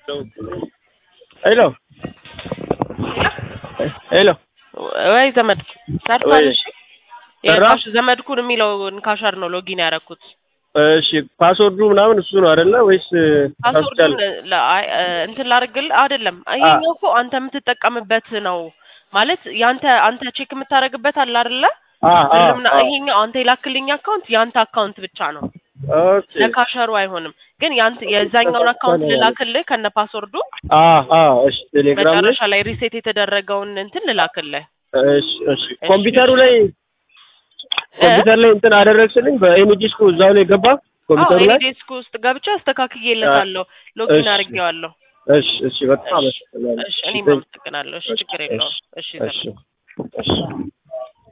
ሄሎ ሄሎ ወይ ዘመድ ታርፋለሽ የካሽ ዘመድኩን የሚለውን ካሻር ነው ሎጊን ያደረኩት እሺ ፓስወርዱ ምናምን እሱ ነው አይደለ ወይስ ፓስወርዱ እንትን ላርግል አይደለም ይሄኛው እኮ አንተ የምትጠቀምበት ነው ማለት አንተ ቼክ የምታረግበት አለ አይደለ ይሄኛው አንተ ይላክልኝ አካውንት ያንተ አካውንት ብቻ ነው ኦኬ ለካሻሩ አይሆንም ግን ያንተ የዛኛውን አካውንት ልላክልህ ከነ ፓስወርዱ እሺ ቴሌግራም ላይ ሪሴት የተደረገውን እንትን ልላክልህ እሺ ኮምፒውተሩ ላይ እንትን አደረግሽልኝ በኤምጂስኩ እዛው ላይ ገባ ኮምፒውተሩ ላይ ኤምጂስኩ ውስጥ ገብቼ አስተካክዬለታለሁ ሎጊን አድርጌዋለሁ እሺ በጣም እሺ እኔ ማመሰግናለሁ እሺ ችግር የለውም እሺ